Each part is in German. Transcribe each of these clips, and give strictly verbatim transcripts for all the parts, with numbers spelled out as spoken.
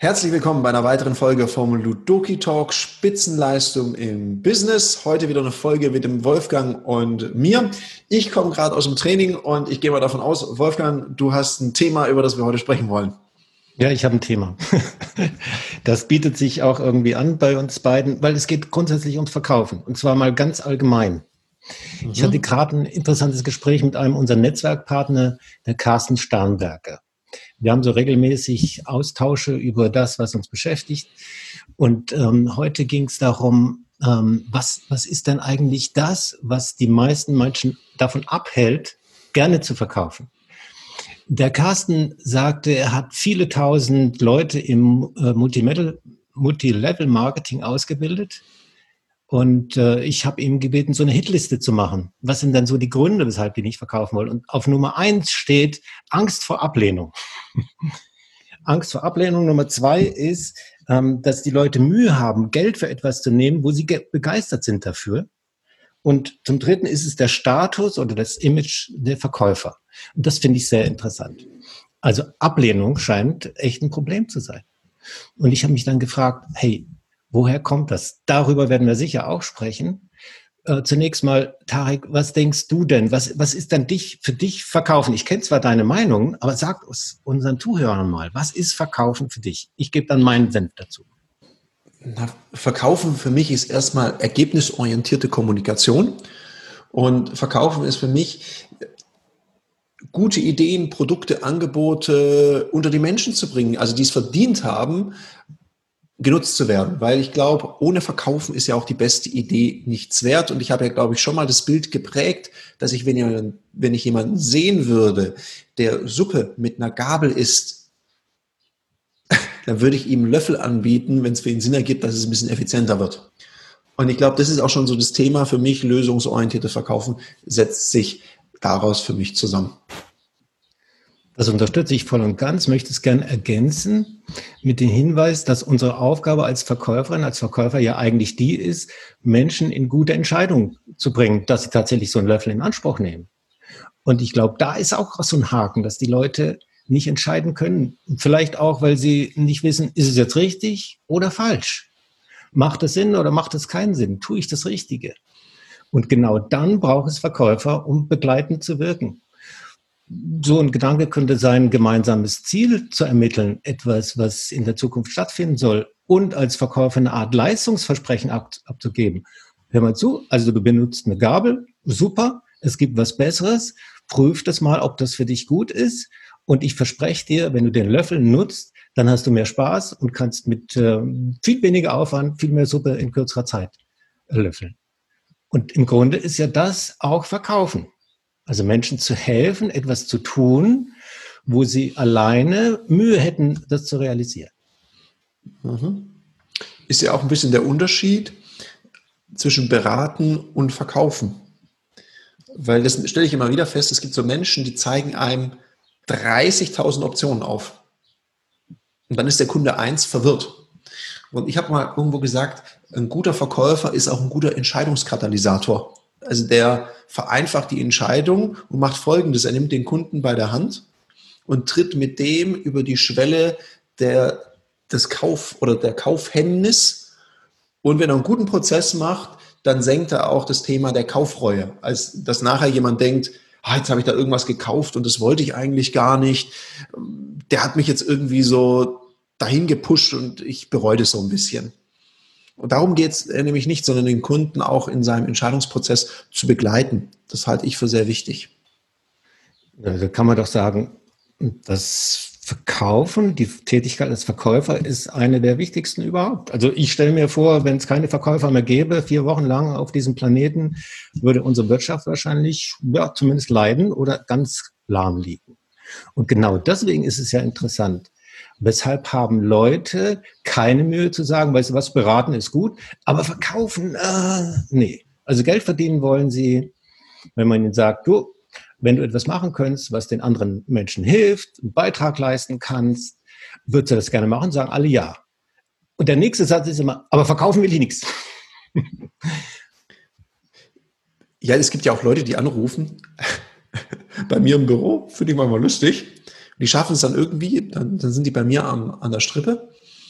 Herzlich willkommen bei einer weiteren Folge vom Ludoki Talk Spitzenleistung im Business. Heute wieder eine Folge mit dem Wolfgang und mir. Ich komme gerade aus dem Training und ich gehe mal davon aus, Wolfgang, du hast ein Thema, über das wir heute sprechen wollen. Ja, ich habe ein Thema. Das bietet sich auch irgendwie an bei uns beiden, weil es geht grundsätzlich ums Verkaufen und zwar mal ganz allgemein. Mhm. Ich hatte gerade ein interessantes Gespräch mit einem unserer Netzwerkpartner, der Carsten Starnberger. Wir haben so regelmäßig Austausche über das, was uns beschäftigt. Und ähm, heute ging es darum, ähm, was, was ist denn eigentlich das, was die meisten Menschen davon abhält, gerne zu verkaufen? Der Carsten sagte, er hat viele tausend Leute im äh, Multilevel-Marketing ausgebildet. Und äh, ich habe ihm gebeten, so eine Hitliste zu machen. Was sind dann so die Gründe, weshalb die nicht verkaufen wollen? Und auf Nummer eins steht Angst vor Ablehnung. Angst vor Ablehnung. Nummer zwei ist, ähm, dass die Leute Mühe haben, Geld für etwas zu nehmen, wo sie ge- begeistert sind dafür. Und zum Dritten ist es der Status oder das Image der Verkäufer. Und das finde ich sehr interessant. Also Ablehnung scheint echt ein Problem zu sein. Und ich habe mich dann gefragt, hey, woher kommt das? Darüber werden wir sicher auch sprechen. Äh, zunächst mal, Tarek, was denkst du denn? Was, was ist denn dich, für dich Verkaufen? Ich kenne zwar deine Meinung, aber sag uns, unseren Zuhörern mal, was ist Verkaufen für dich? Ich gebe dann meinen Senf dazu. Na, Verkaufen für mich ist erstmal ergebnisorientierte Kommunikation. Und Verkaufen ist für mich, gute Ideen, Produkte, Angebote unter die Menschen zu bringen, also die es verdient haben, genutzt zu werden, weil ich glaube, ohne Verkaufen ist ja auch die beste Idee nichts wert. Und ich habe ja, glaube ich, schon mal das Bild geprägt, dass ich, wenn, jemand, wenn ich jemanden sehen würde, der Suppe mit einer Gabel isst, dann würde ich ihm einen Löffel anbieten, wenn es für ihn Sinn ergibt, dass es ein bisschen effizienter wird. Und ich glaube, das ist auch schon so das Thema für mich, lösungsorientiertes Verkaufen setzt sich daraus für mich zusammen. Das unterstütze ich voll und ganz, möchte es gerne ergänzen mit dem Hinweis, dass unsere Aufgabe als Verkäuferin, als Verkäufer ja eigentlich die ist, Menschen in gute Entscheidungen zu bringen, dass sie tatsächlich so einen Löffel in Anspruch nehmen. Und ich glaube, da ist auch so ein Haken, dass die Leute nicht entscheiden können. Vielleicht auch, weil sie nicht wissen, ist es jetzt richtig oder falsch? Macht es Sinn oder macht es keinen Sinn? Tue ich das Richtige? Und genau dann braucht es Verkäufer, um begleitend zu wirken. So ein Gedanke könnte sein, ein gemeinsames Ziel zu ermitteln, etwas, was in der Zukunft stattfinden soll und als Verkäufer eine Art Leistungsversprechen ab, abzugeben. Hör mal zu, also du benutzt eine Gabel, super, es gibt was Besseres, prüf das mal, ob das für dich gut ist und ich verspreche dir, wenn du den Löffel nutzt, dann hast du mehr Spaß und kannst mit äh, viel weniger Aufwand viel mehr Suppe in kürzerer Zeit löffeln. Und im Grunde ist ja das auch Verkaufen. Also Menschen zu helfen, etwas zu tun, wo sie alleine Mühe hätten, das zu realisieren. Mhm. Ist ja auch ein bisschen der Unterschied zwischen beraten und verkaufen. Weil das stelle ich immer wieder fest, es gibt so Menschen, die zeigen einem dreißigtausend Optionen auf. Und dann ist der Kunde eins verwirrt. Und ich habe mal irgendwo gesagt, ein guter Verkäufer ist auch ein guter Entscheidungskatalysator. Also der vereinfacht die Entscheidung und macht Folgendes. Er nimmt den Kunden bei der Hand und tritt mit dem über die Schwelle der, des Kauf- oder der Kaufhemmnis. Und wenn er einen guten Prozess macht, dann senkt er auch das Thema der Kaufreue. Als dass nachher jemand denkt, ah, jetzt habe ich da irgendwas gekauft und das wollte ich eigentlich gar nicht. Der hat mich jetzt irgendwie so dahin gepusht und ich bereue das so ein bisschen. Und darum geht es nämlich nicht, sondern den Kunden auch in seinem Entscheidungsprozess zu begleiten. Das halte ich für sehr wichtig. Da kann man doch sagen, das Verkaufen, die Tätigkeit als Verkäufer ist eine der wichtigsten überhaupt. Also ich stelle mir vor, wenn es keine Verkäufer mehr gäbe, vier Wochen lang auf diesem Planeten, würde unsere Wirtschaft wahrscheinlich ja, zumindest leiden oder ganz lahm liegen. Und genau deswegen ist es ja interessant. Weshalb haben Leute keine Mühe zu sagen, weißt du was, beraten ist gut, aber verkaufen, äh, nee. Also Geld verdienen wollen sie, wenn man ihnen sagt, du, wenn du etwas machen könntest, was den anderen Menschen hilft, einen Beitrag leisten kannst, würdest du das gerne machen? Sagen alle ja. Und der nächste Satz ist immer, aber verkaufen will ich nichts. Ja, es gibt ja auch Leute, die anrufen, bei mir im Büro, finde ich manchmal lustig. Die schaffen es dann irgendwie, dann, dann sind die bei mir am, an der Strippe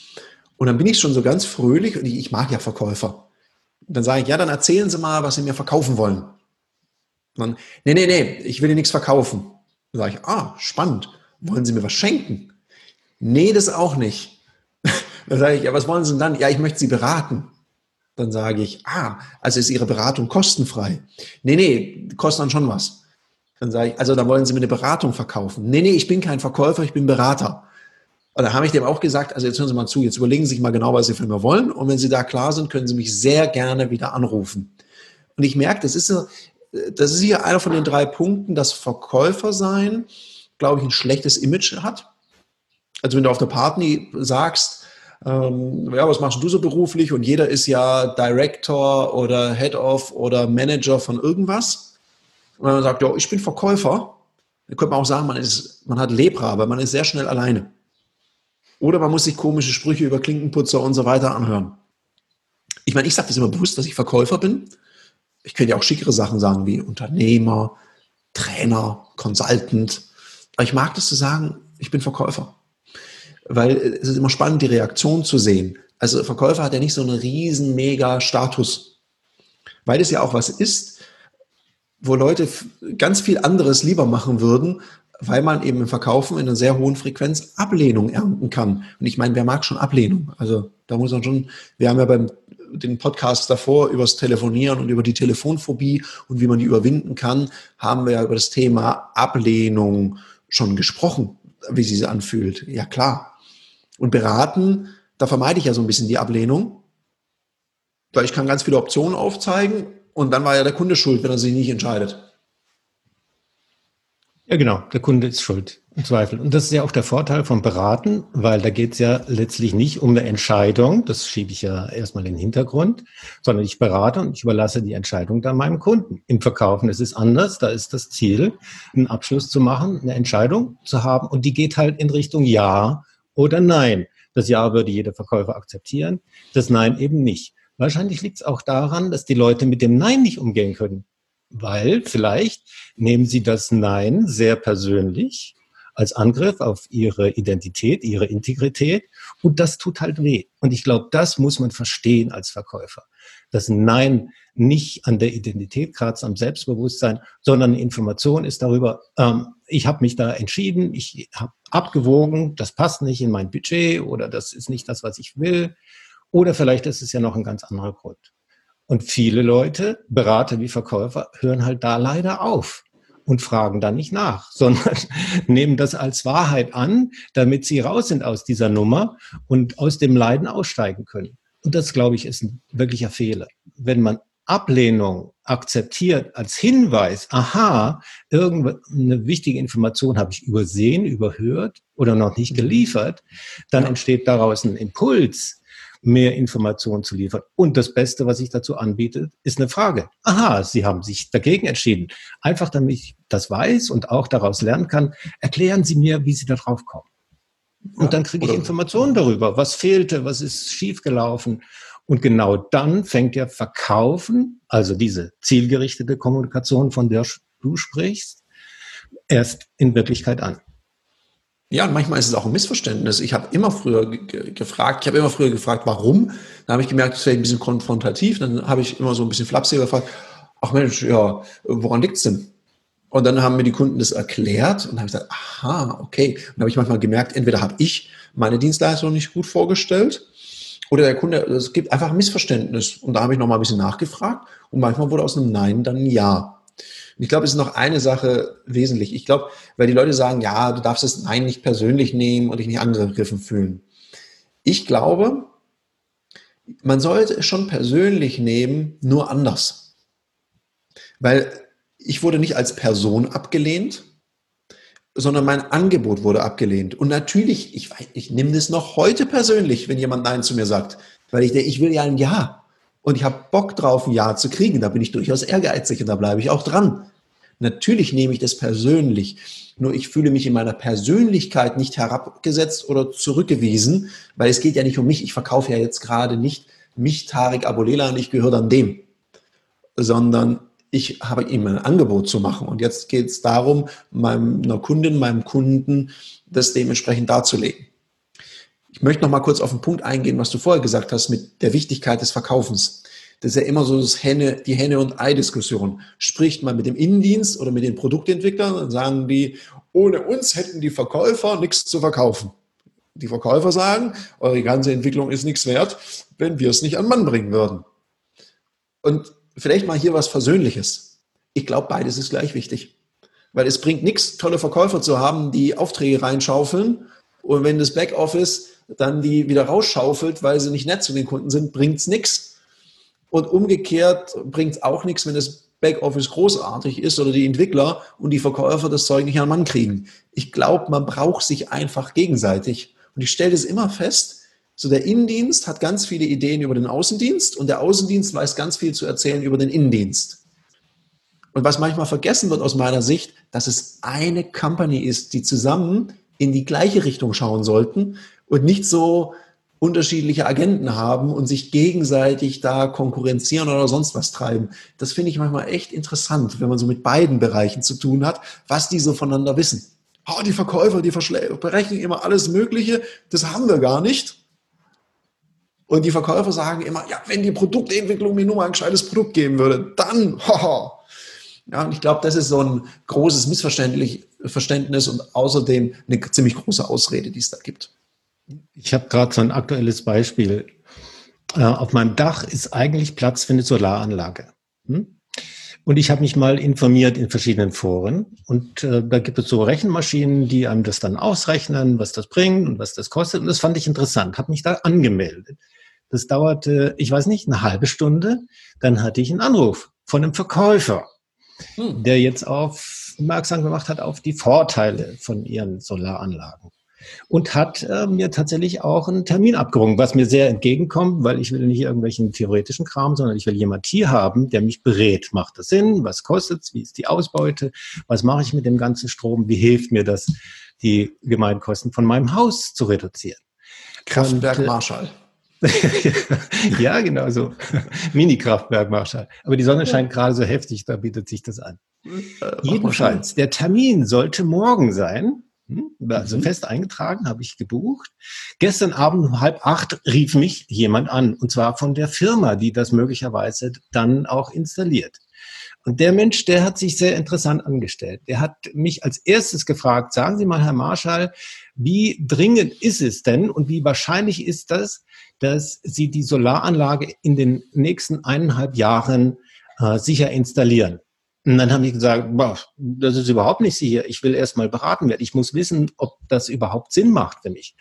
Und dann bin ich schon so ganz fröhlich und ich, ich mag ja Verkäufer. Und dann sage ich, ja, dann erzählen Sie mal, was Sie mir verkaufen wollen. Und dann, nee, nee, nee, ich will Ihnen nichts verkaufen. Dann sage ich, ah, spannend. Wollen Sie mir was schenken? Nee, das auch nicht. Dann sage ich, ja, was wollen Sie denn dann? Ja, ich möchte Sie beraten. Dann sage ich, ah, also ist Ihre Beratung kostenfrei? Nee, nee, kostet dann schon was. Dann sage ich, also dann wollen Sie mir eine Beratung verkaufen? Nee, nee, ich bin kein Verkäufer, ich bin Berater. Und dann habe ich dem auch gesagt, also jetzt hören Sie mal zu, jetzt überlegen Sie sich mal genau, was Sie von mir wollen. Und wenn Sie da klar sind, können Sie mich sehr gerne wieder anrufen. Und ich merke, das ist, das ist hier einer von den drei Punkten, dass Verkäufer sein, glaube ich, ein schlechtes Image hat. Also wenn du auf der Party sagst, ähm, ja, was machst du so beruflich? Und jeder ist ja Director oder Head of oder Manager von irgendwas. Und man sagt, ja, ich bin Verkäufer. Dann könnte man auch sagen, man, ist, man hat Lepra, aber man ist sehr schnell alleine. Oder man muss sich komische Sprüche über Klinkenputzer und so weiter anhören. Ich meine, ich sage das immer bewusst, dass ich Verkäufer bin. Ich könnte ja auch schickere Sachen sagen wie Unternehmer, Trainer, Consultant. Aber ich mag das zu sagen, ich bin Verkäufer. Weil es ist immer spannend, die Reaktion zu sehen. Also Verkäufer hat ja nicht so einen riesen, mega Status. Weil es ja auch was ist, wo Leute ganz viel anderes lieber machen würden, weil man eben im Verkaufen in einer sehr hohen Frequenz Ablehnung ernten kann. Und ich meine, wer mag schon Ablehnung? Also da muss man schon, wir haben ja beim den Podcast davor über das Telefonieren und über die Telefonphobie und wie man die überwinden kann, haben wir ja über das Thema Ablehnung schon gesprochen, wie sie sich anfühlt. Ja, klar. Und beraten, da vermeide ich ja so ein bisschen die Ablehnung, weil ich kann ganz viele Optionen aufzeigen und dann war ja der Kunde schuld, wenn er sich nicht entscheidet. Ja, genau. Der Kunde ist schuld, im Zweifel. Und das ist ja auch der Vorteil vom Beraten, weil da geht es ja letztlich nicht um eine Entscheidung. Das schiebe ich ja erstmal in den Hintergrund, sondern ich berate und ich überlasse die Entscheidung dann meinem Kunden. Im Verkaufen ist es anders. Da ist das Ziel, einen Abschluss zu machen, eine Entscheidung zu haben. Und die geht halt in Richtung Ja oder Nein. Das Ja würde jeder Verkäufer akzeptieren, das Nein eben nicht. Wahrscheinlich liegt es auch daran, dass die Leute mit dem Nein nicht umgehen können. Weil vielleicht nehmen sie das Nein sehr persönlich als Angriff auf ihre Identität, ihre Integrität und das tut halt weh. Und ich glaube, das muss man verstehen als Verkäufer. Das Nein nicht an der Identität kratzt, am Selbstbewusstsein, sondern eine Information ist darüber, ähm, ich habe mich da entschieden, ich habe abgewogen, das passt nicht in mein Budget oder das ist nicht das, was ich will. Oder vielleicht ist es ja noch ein ganz anderer Grund. Und viele Leute, Berater wie Verkäufer, hören halt da leider auf und fragen da nicht nach, sondern nehmen das als Wahrheit an, damit sie raus sind aus dieser Nummer und aus dem Leiden aussteigen können. Und das, glaube ich, ist ein wirklicher Fehler. Wenn man Ablehnung akzeptiert als Hinweis, aha, irgendeine wichtige Information habe ich übersehen, überhört oder noch nicht geliefert, dann ja. entsteht daraus ein Impuls, mehr Informationen zu liefern. Und das Beste, was ich dazu anbiete, ist eine Frage. Aha, Sie haben sich dagegen entschieden. Einfach damit ich das weiß und auch daraus lernen kann, erklären Sie mir, wie Sie da drauf kommen. Und ja, dann kriege ich Informationen darüber, was fehlte, was ist schiefgelaufen. Und genau dann fängt ja Verkaufen, also diese zielgerichtete Kommunikation, von der du sprichst, erst in Wirklichkeit an. Ja, und manchmal ist es auch ein Missverständnis. Ich habe immer früher ge- gefragt, ich habe immer früher gefragt, warum. Dann habe ich gemerkt, das wäre ein bisschen konfrontativ. Dann habe ich immer so ein bisschen flapsiger gefragt, ach Mensch, ja, woran liegt's denn? Und dann haben mir die Kunden das erklärt und dann habe ich gesagt, aha, okay. Und dann habe ich manchmal gemerkt, entweder habe ich meine Dienstleistung nicht gut vorgestellt oder der Kunde, es gibt einfach ein Missverständnis. Und da habe ich nochmal ein bisschen nachgefragt und manchmal wurde aus einem Nein dann ein Ja. Und ich glaube, es ist noch eine Sache wesentlich. Ich glaube, weil die Leute sagen, ja, du darfst das Nein nicht persönlich nehmen und dich nicht angegriffen fühlen. Ich glaube, man sollte es schon persönlich nehmen, nur anders. Weil ich wurde nicht als Person abgelehnt, sondern mein Angebot wurde abgelehnt. Und natürlich, ich, ich nehme das noch heute persönlich, wenn jemand Nein zu mir sagt. Weil ich denke, ich will ja ein Ja. Und ich habe Bock drauf, ein Ja zu kriegen. Da bin ich durchaus ehrgeizig und da bleibe ich auch dran. Natürlich nehme ich das persönlich. Nur ich fühle mich in meiner Persönlichkeit nicht herabgesetzt oder zurückgewiesen, weil es geht ja nicht um mich. Ich verkaufe ja jetzt gerade nicht mich, Tarek Aboulela, und ich gehöre dann dem. Sondern ich habe ihm ein Angebot zu machen. Und jetzt geht es darum, meiner Kundin, meinem Kunden das dementsprechend darzulegen. Ich möchte noch mal kurz auf den Punkt eingehen, was du vorher gesagt hast mit der Wichtigkeit des Verkaufens. Das ist ja immer so das Henne, die Henne- und Ei-Diskussion. Spricht man mit dem Innendienst oder mit den Produktentwicklern, dann sagen die, ohne uns hätten die Verkäufer nichts zu verkaufen. Die Verkäufer sagen, eure ganze Entwicklung ist nichts wert, wenn wir es nicht an Mann bringen würden. Und vielleicht mal hier was Versöhnliches. Ich glaube, beides ist gleich wichtig. Weil es bringt nichts, tolle Verkäufer zu haben, die Aufträge reinschaufeln. Und wenn das Backoffice dann die wieder rausschaufelt, weil sie nicht nett zu den Kunden sind, bringt es nichts. Und umgekehrt bringt es auch nichts, wenn das Backoffice großartig ist oder die Entwickler und die Verkäufer das Zeug nicht an den Mann kriegen. Ich glaube, man braucht sich einfach gegenseitig. Und ich stelle das immer fest, so der Innendienst hat ganz viele Ideen über den Außendienst und der Außendienst weiß ganz viel zu erzählen über den Innendienst. Und was manchmal vergessen wird aus meiner Sicht, dass es eine Company ist, die zusammen in die gleiche Richtung schauen sollten und nicht so unterschiedliche Agenten haben und sich gegenseitig da konkurrenzieren oder sonst was treiben. Das finde ich manchmal echt interessant, wenn man so mit beiden Bereichen zu tun hat, was die so voneinander wissen. Oh, die Verkäufer, die berechnen immer alles Mögliche, das haben wir gar nicht. Und die Verkäufer sagen immer, ja, wenn die Produktentwicklung mir nur mal ein gescheites Produkt geben würde, dann, haha. Ja, und ich glaube, das ist so ein großes Missverständnis und außerdem eine ziemlich große Ausrede, die es da gibt. Ich habe gerade so ein aktuelles Beispiel. Äh, auf meinem Dach ist eigentlich Platz für eine Solaranlage. Hm? Und ich habe mich mal informiert in verschiedenen Foren. Und äh, da gibt es so Rechenmaschinen, die einem das dann ausrechnen, was das bringt und was das kostet. Und das fand ich interessant, habe mich da angemeldet. Das dauerte, ich weiß nicht, eine halbe Stunde. Dann hatte ich einen Anruf von einem Verkäufer, hm. der jetzt aufmerksam gemacht hat auf die Vorteile von ihren Solaranlagen. Und hat äh, mir tatsächlich auch einen Termin abgerungen, was mir sehr entgegenkommt, weil ich will nicht irgendwelchen theoretischen Kram, sondern ich will jemand hier haben, der mich berät. Macht das Sinn? Was kostet's? Wie ist die Ausbeute? Was mache ich mit dem ganzen Strom? Wie hilft mir das, die Gemeinkosten von meinem Haus zu reduzieren? Kraftwerk Marschall. Ja, genau so. Mini-Kraftwerk Marschall. Aber die Sonne scheint gerade so heftig, da bietet sich das an. Äh, Jedenfalls, der Termin sollte morgen sein. Also fest eingetragen, habe ich gebucht. Gestern Abend um halb acht rief mich jemand an, und zwar von der Firma, die das möglicherweise dann auch installiert. Und der Mensch, der hat sich sehr interessant angestellt. Der hat mich als erstes gefragt, sagen Sie mal, Herr Marschall, wie dringend ist es denn und wie wahrscheinlich ist das, dass Sie die Solaranlage in den nächsten eineinhalb Jahren äh, sicher installieren? Und dann haben die gesagt, boah, das ist überhaupt nicht sicher. Ich will erst mal beraten werden. Ich muss wissen, ob das überhaupt Sinn macht für mich.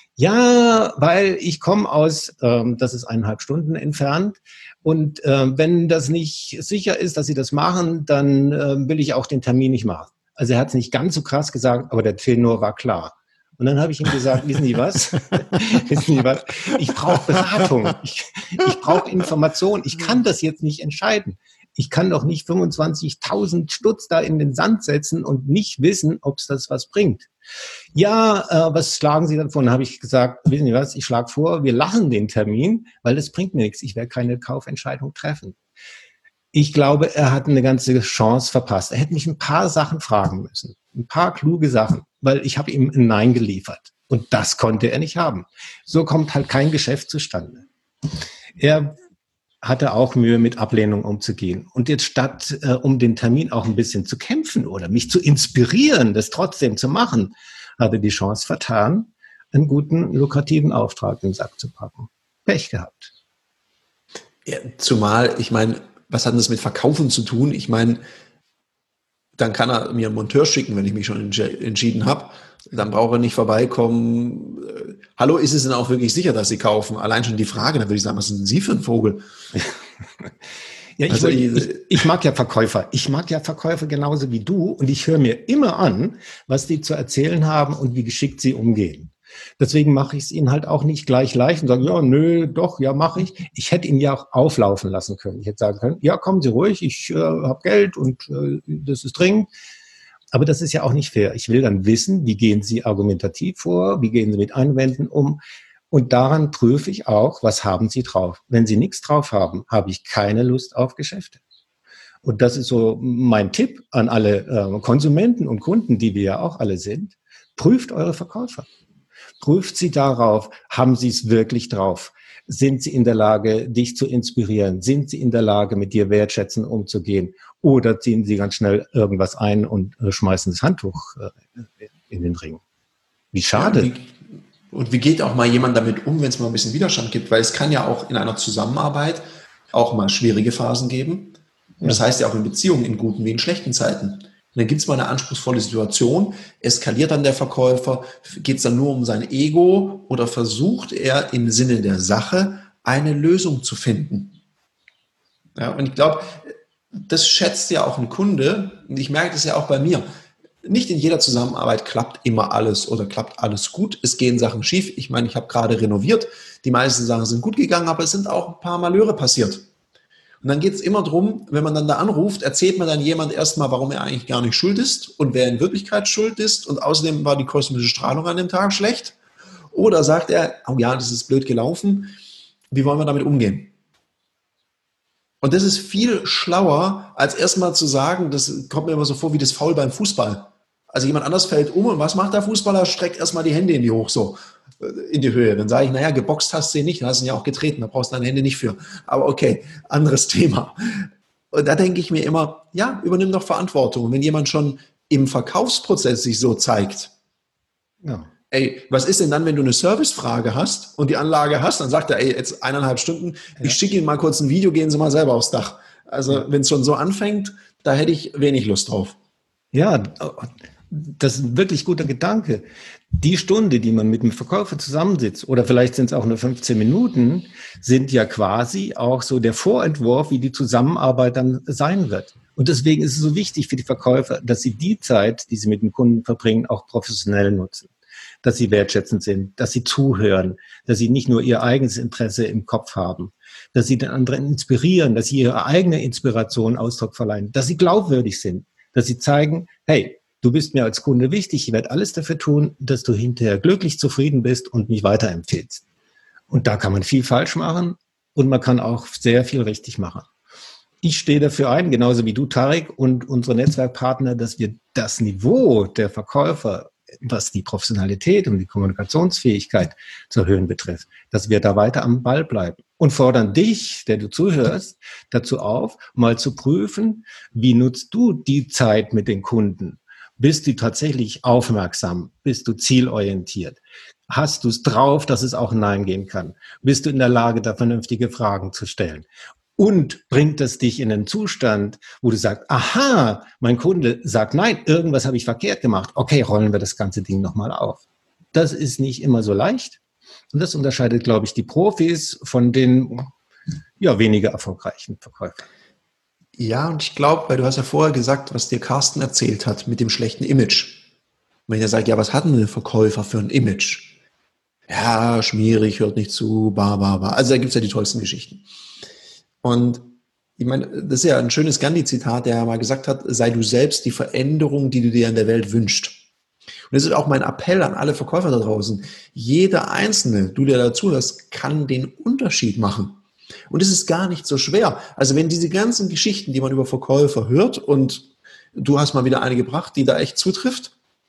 Ja, weil ich komme aus, ähm, das ist eineinhalb Stunden entfernt. Und äh, wenn das nicht sicher ist, dass sie das machen, dann äh, will ich auch den Termin nicht machen. Also er hat es nicht ganz so krass gesagt, aber der Tenor war klar. Und dann habe ich ihm gesagt, wissen Sie was? wissen Sie was? Ich brauche Beratung. Ich, ich brauche Information. Ich kann das jetzt nicht entscheiden. Ich kann doch nicht fünfundzwanzigtausend Stutz da in den Sand setzen und nicht wissen, ob es das was bringt. Ja, äh, was schlagen Sie dann vor? Dann habe ich gesagt, wissen Sie was, ich schlage vor, wir lachen den Termin, weil das bringt mir nichts. Ich werde keine Kaufentscheidung treffen. Ich glaube, er hat eine ganze Chance verpasst. Er hätte mich ein paar Sachen fragen müssen. Ein paar kluge Sachen, weil ich habe ihm ein Nein geliefert. Und das konnte er nicht haben. So kommt halt kein Geschäft zustande. Er hatte auch Mühe, mit Ablehnung umzugehen. Und jetzt statt, äh, um den Termin auch ein bisschen zu kämpfen oder mich zu inspirieren, das trotzdem zu machen, hatte die Chance vertan, einen guten, lukrativen Auftrag in den Sack zu packen. Pech gehabt. Ja, zumal, ich meine, was hat das mit Verkaufen zu tun? Ich meine, dann kann er mir einen Monteur schicken, wenn ich mich schon entschieden habe. Dann braucht er nicht vorbeikommen. Hallo, ist es denn auch wirklich sicher, dass Sie kaufen? Allein schon die Frage, dann würde ich sagen, was sind Sie für ein Vogel? Ja, ich, also, ich, ich mag ja Verkäufer. Ich mag ja Verkäufer genauso wie du. Und ich höre mir immer an, was die zu erzählen haben und wie geschickt sie umgehen. Deswegen mache ich es ihnen halt auch nicht gleich leicht und sage, ja, nö, doch, ja, mache ich. Ich hätte ihn ja auch auflaufen lassen können. Ich hätte sagen können, ja, kommen Sie ruhig, ich äh, habe Geld und äh, das ist dringend. Aber das ist ja auch nicht fair. Ich will dann wissen, wie gehen Sie argumentativ vor, wie gehen Sie mit Einwänden um. Und daran prüfe ich auch, was haben Sie drauf. Wenn Sie nichts drauf haben, habe ich keine Lust auf Geschäfte. Und das ist so mein Tipp an alle äh, Konsumenten und Kunden, die wir ja auch alle sind. Prüft eure Verkäufer. Prüft sie darauf, haben sie es wirklich drauf? Sind sie in der Lage, dich zu inspirieren? Sind sie in der Lage, mit dir wertschätzend umzugehen? Oder ziehen sie ganz schnell irgendwas ein und äh, schmeißen das Handtuch äh, in den Ring? Wie schade. Ja, wie, und wie geht auch mal jemand damit um, wenn es mal ein bisschen Widerstand gibt? Weil es kann ja auch in einer Zusammenarbeit auch mal schwierige Phasen geben. Und das heißt ja auch in Beziehungen, in guten wie in schlechten Zeiten. Und dann gibt es mal eine anspruchsvolle Situation, eskaliert dann der Verkäufer, geht es dann nur um sein Ego oder versucht er im Sinne der Sache eine Lösung zu finden? Ja, und ich glaube, das schätzt ja auch ein Kunde, und ich merke das ja auch bei mir. Nicht in jeder Zusammenarbeit klappt immer alles oder klappt alles gut. Es gehen Sachen schief. Ich meine, ich habe gerade renoviert. Die meisten Sachen sind gut gegangen, aber es sind auch ein paar Malöre passiert. Und dann geht es immer darum, wenn man dann da anruft, erzählt man dann jemand erstmal, warum er eigentlich gar nicht schuld ist und wer in Wirklichkeit schuld ist. Und außerdem war die kosmische Strahlung an dem Tag schlecht. Oder sagt er, oh ja, das ist blöd gelaufen. Wie wollen wir damit umgehen? Und das ist viel schlauer, als erstmal zu sagen, das kommt mir immer so vor wie das Foul beim Fußball. Also jemand anders fällt um und was macht der Fußballer? Streckt erstmal die Hände in die hoch, so in die Höhe. Dann sage ich, naja, geboxt hast du ihn nicht, du hast ihn ja auch getreten, da brauchst du deine Hände nicht für. Aber okay, anderes Thema. Und da denke ich mir immer, ja, übernimm doch Verantwortung. Und wenn jemand schon im Verkaufsprozess sich so zeigt, ja. Ey, was ist denn dann, wenn du eine Servicefrage hast und die Anlage hast, dann sagt er, ey, jetzt eineinhalb Stunden, ja. Ich schicke Ihnen mal kurz ein Video, gehen Sie mal selber aufs Dach. Also ja. Wenn es schon so anfängt, da hätte ich wenig Lust drauf. Ja, das ist ein wirklich guter Gedanke. Die Stunde, die man mit dem Verkäufer zusammensitzt, oder vielleicht sind es auch nur fünfzehn Minuten, sind ja quasi auch so der Vorentwurf, wie die Zusammenarbeit dann sein wird. Und deswegen ist es so wichtig für die Verkäufer, dass sie die Zeit, die sie mit dem Kunden verbringen, auch professionell nutzen. Dass sie wertschätzend sind, dass sie zuhören, dass sie nicht nur ihr eigenes Interesse im Kopf haben, dass sie den anderen inspirieren, dass sie ihre eigene Inspiration Ausdruck verleihen, dass sie glaubwürdig sind, dass sie zeigen, hey, du bist mir als Kunde wichtig, ich werde alles dafür tun, dass du hinterher glücklich zufrieden bist und mich weiterempfehlst. Und da kann man viel falsch machen und man kann auch sehr viel richtig machen. Ich stehe dafür ein, genauso wie du, Tarek, und unsere Netzwerkpartner, dass wir das Niveau der Verkäufer, was die Professionalität und die Kommunikationsfähigkeit zu erhöhen betrifft, dass wir da weiter am Ball bleiben und fordern dich, der du zuhörst, dazu auf, mal zu prüfen, wie nutzt du die Zeit mit den Kunden? Bist du tatsächlich aufmerksam? Bist du zielorientiert? Hast du es drauf, dass es auch Nein gehen kann? Bist du in der Lage, da vernünftige Fragen zu stellen? Und bringt es dich in einen Zustand, wo du sagst, aha, mein Kunde sagt nein, irgendwas habe ich verkehrt gemacht. Okay, rollen wir das ganze Ding nochmal auf. Das ist nicht immer so leicht. Und das unterscheidet, glaube ich, die Profis von den ja, weniger erfolgreichen Verkäufern. Ja, und ich glaube, weil du hast ja vorher gesagt, was dir Carsten erzählt hat mit dem schlechten Image. Wenn er sagt, ja, was hat denn ein Verkäufer für ein Image? Ja, schmierig, hört nicht zu, ba, ba, ba. Also da gibt es ja die tollsten Geschichten. Und ich meine, das ist ja ein schönes Gandhi-Zitat, der mal gesagt hat, sei du selbst die Veränderung, die du dir in der Welt wünschst. Und das ist auch mein Appell an alle Verkäufer da draußen. Jeder Einzelne, du der dazu hörst, kann den Unterschied machen. Und es ist gar nicht so schwer. Also wenn diese ganzen Geschichten, die man über Verkäufer hört, und du hast mal wieder eine gebracht, die da echt zutrifft,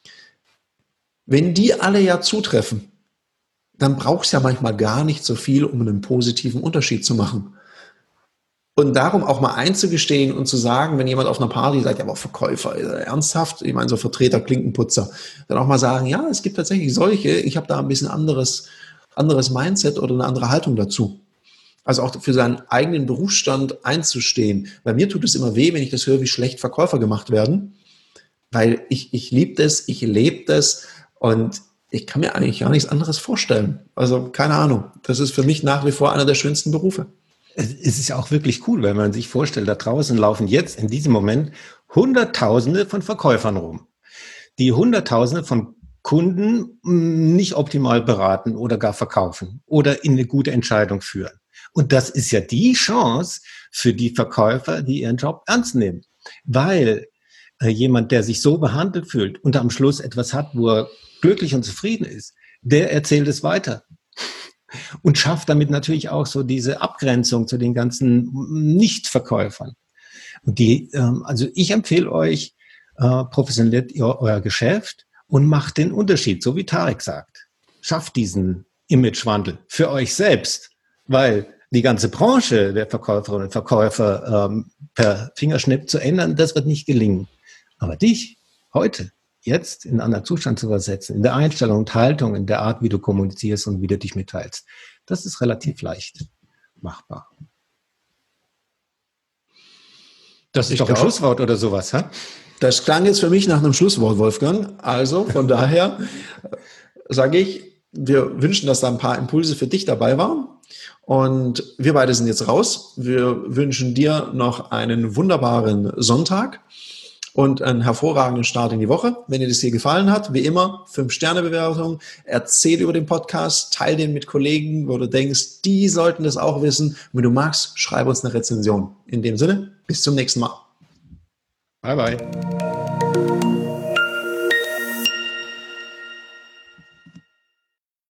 wenn die alle ja zutreffen, dann braucht es ja manchmal gar nicht so viel, um einen positiven Unterschied zu machen. Und darum auch mal einzugestehen und zu sagen, wenn jemand auf einer Party sagt, ja, aber Verkäufer, ernsthaft, ich meine so Vertreter, Klinkenputzer, dann auch mal sagen, ja, es gibt tatsächlich solche, ich habe da ein bisschen anderes, anderes Mindset oder eine andere Haltung dazu. Also auch für seinen eigenen Berufsstand einzustehen. Bei mir tut es immer weh, wenn ich das höre, wie schlecht Verkäufer gemacht werden, weil ich, ich liebe das, ich lebe das und ich kann mir eigentlich gar nichts anderes vorstellen. Also keine Ahnung, das ist für mich nach wie vor einer der schönsten Berufe. Es ist ja auch wirklich cool, wenn man sich vorstellt, da draußen laufen jetzt in diesem Moment Hunderttausende von Verkäufern rum, die Hunderttausende von Kunden nicht optimal beraten oder gar verkaufen oder in eine gute Entscheidung führen. Und das ist ja die Chance für die Verkäufer, die ihren Job ernst nehmen, weil äh, jemand, der sich so behandelt fühlt und am Schluss etwas hat, wo er glücklich und zufrieden ist, der erzählt es weiter. Und schafft damit natürlich auch so diese Abgrenzung zu den ganzen Nichtverkäufern. Und die, ähm, also ich empfehle euch, äh, professionalisiert ihr euer Geschäft und macht den Unterschied, so wie Tarek sagt. schafft diesen Imagewandel für euch selbst, weil die ganze Branche der Verkäuferinnen und Verkäufer ähm, per Fingerschnipp zu ändern, das wird nicht gelingen. Aber dich heute, jetzt in einen anderen Zustand zu versetzen, in der Einstellung und Haltung, in der Art, wie du kommunizierst und wie du dich mitteilst, das ist relativ leicht machbar. Das ist ich doch ein glaub, Schlusswort oder sowas, hä? Das klang jetzt für mich nach einem Schlusswort, Wolfgang. Also von daher sage ich, wir wünschen, dass da ein paar Impulse für dich dabei waren. Und wir beide sind jetzt raus. Wir wünschen dir noch einen wunderbaren Sonntag und einen hervorragenden Start in die Woche. Wenn dir das hier gefallen hat, wie immer, fünf Sterne Bewertung, erzähl über den Podcast, teil den mit Kollegen, wo du denkst, die sollten das auch wissen. Und wenn du magst, schreib uns eine Rezension. In dem Sinne, bis zum nächsten Mal. Bye, bye.